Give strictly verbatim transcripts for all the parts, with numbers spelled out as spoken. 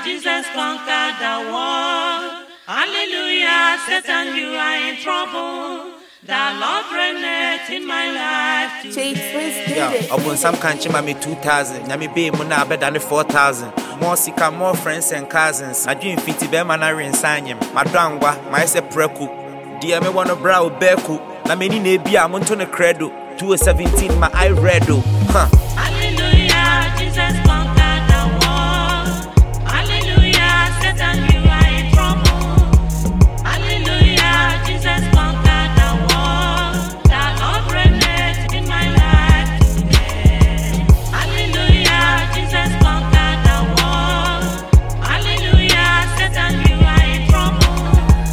Jesus conquered the world. Hallelujah, Satan, you are in trouble. The Lord reigneth in my life today. Yeah, upon some country, me two thousand. Yami be muna better than four thousand. More sika, more friends and cousins. I dream fifty be man I reinsanyem. My drangwa, my se preku. Dear me wanna brow beku. Na many nebi I'm on to credo. two seventeen, my eye redo. Huh. Hallelujah, Jesus conquered the world. Hallelujah, Satan, you are in trouble. Hallelujah, Jesus conquered the world. The Lord reigneth in my life today. Hallelujah, Jesus conquered the world. Hallelujah, Satan, you are in trouble.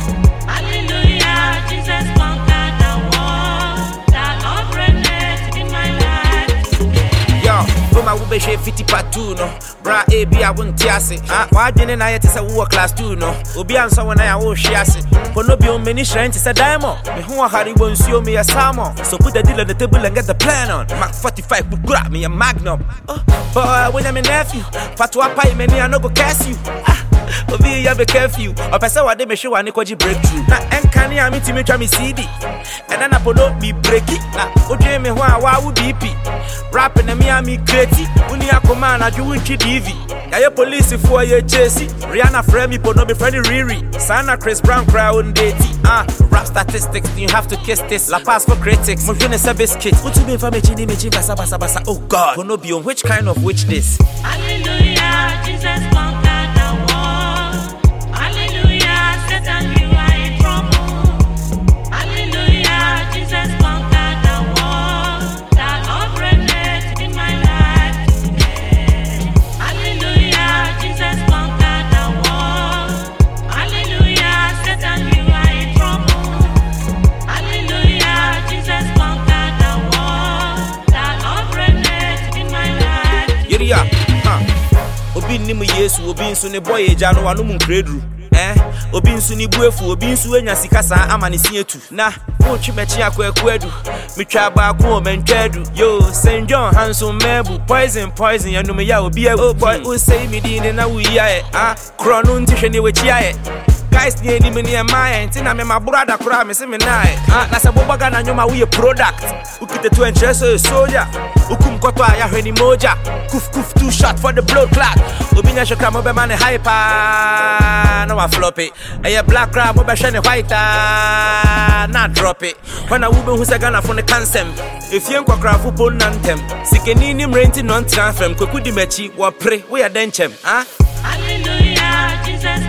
Hallelujah, Jesus conquered the world. The Lord reigneth in my life today. Yo, Boma will be fifty part two, no. Bra A B, I won't tease it. Ah, why didn't I test a war class two, no? Obi and so when I will share it. For no be on many shrines, it's a diamond. Me who are Harry won't see me a salmon. So put the deal on the table and get the plan on. Mac forty-five would grab me a magnum. Oh, boy, when I'm a nephew, Fatwa pie, many I no go curse you. Ah. Obi ya be careful. Or person wa de me show ani kwaji breakthrough. Na enkani ami ti me twa me C D. And then apodo be break it. Na odwe me ho a wa wo B P. Rap na me ami kreti. Uni akoma na dwu ntwi D V. Ya ye police for ye chase. Rihanna frame me pono be friend Riri. Sana Chris Brown crowd date. Ah, rap statistics you have to kiss this. La pass for critics. Mo jene se biscuit. Utu be fa me chini me chini basa basa basa. Oh God. Pono be on which kind of witch this? Hallelujah, Jesus conquered the world. Hallelujah, Satan, you are in trouble. Hallelujah, Jesus conquered the world. The Lord reigneth in my life today. Hallelujah, Jesus conquered the world. Hallelujah, Satan, you are in trouble. Hallelujah, Jesus conquered the world. The Lord reigneth in my life today. Yeah, huh. Obi nimu Yesu, obi nso ne boy eja no wanu mu nkredru. Eh, obi nso ni buefu, obi nso enya sika saa ama ne sietu. Na, wo twi mechi akwakuadu. Mitwa ba ko o mentwadu. Yo, Saint John Hanson Mebu, poison poison ya no me ya obi a oh boy, who say me din na wu ya e. Ah, kro no ntihwe ne wechi ya e. Guys ni eni me ne my ntina me my brother kra me se me na e. Ah, na se bobaga na nyoma we product. Ukite to interest soldier. Ukum koto aya hweni moja. Kuf kuf two shot for the blood clot. Obinya shokra mo be man hyper. No I flop it. Aya black crab mo be shine white. Na drop it. When I ube who say Ghana from the cansem. If you nkwa fu pon nantem. Sikeni ni mrenti non transfer. Kwekudi mechi wa pre we adenchem. Ah. Hallelujah, Jesus